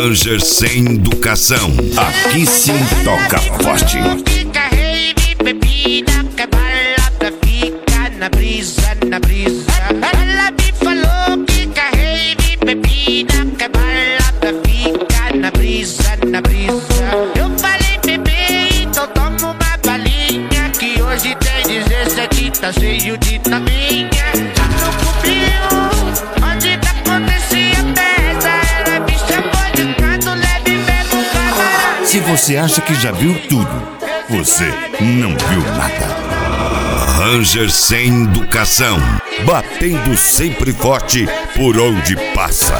Ranger sem educação. Aqui sim toca forte. Bebida que balada fica na brisa, na brisa. Ela me falou que carrei bebida que balada fica na brisa, na brisa. Eu falei, bebê, então toma uma balinha, que hoje tem 17, tá cheio de taminha. No cubinho, onde que acontecia a festa, ela me chamou de canto, leve mesmo camarada. Se você acha que já viu tudo, você não viu nada. Ranger sem educação, batendo sempre forte por onde passa.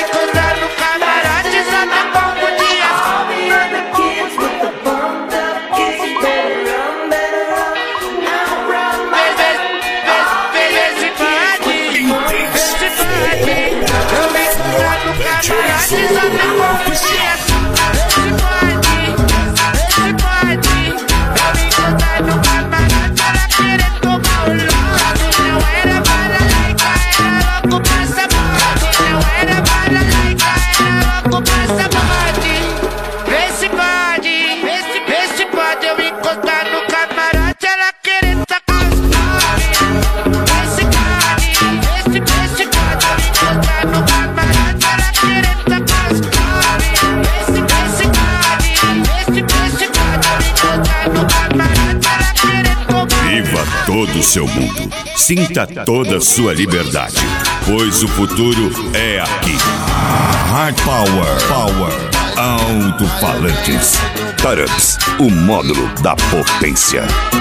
Viva todo o seu mundo, sinta toda a sua liberdade, pois o futuro é aqui. Hard Power, alto-falantes. Tarups, o módulo da potência.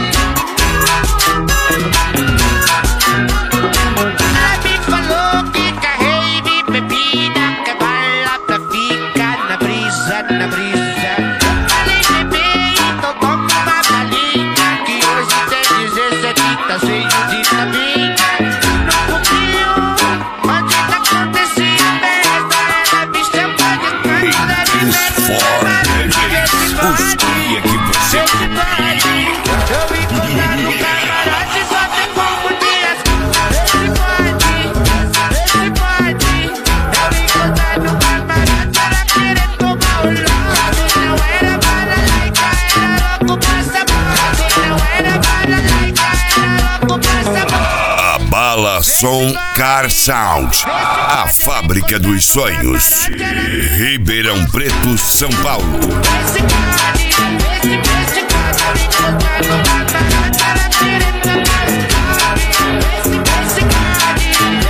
Ela me falou que carrei bebida que balada fica na brisa, na brisa. Eu falei, bebê, então toma uma balinha, que hoje tem 17, tá cheio de taminha. No cubinho, onde que acontecia a festa, ela me chamou de canto, leve mesmo camarada. Os cria que você Eu vi no camarote, só tem como dias. Esse pode. Eu vi encontrar no camarote, ela querendo tomar o lado. Não era bala laica, era louco passaporte. Não era bala laica, era louco passaporte. A Bala Som Car Sound, a fábrica dos sonhos. Ribeirão Preto, São Paulo. Esse pode. Eu vi encontrar no camarote, ela querendo tomar o lado. Esse pode.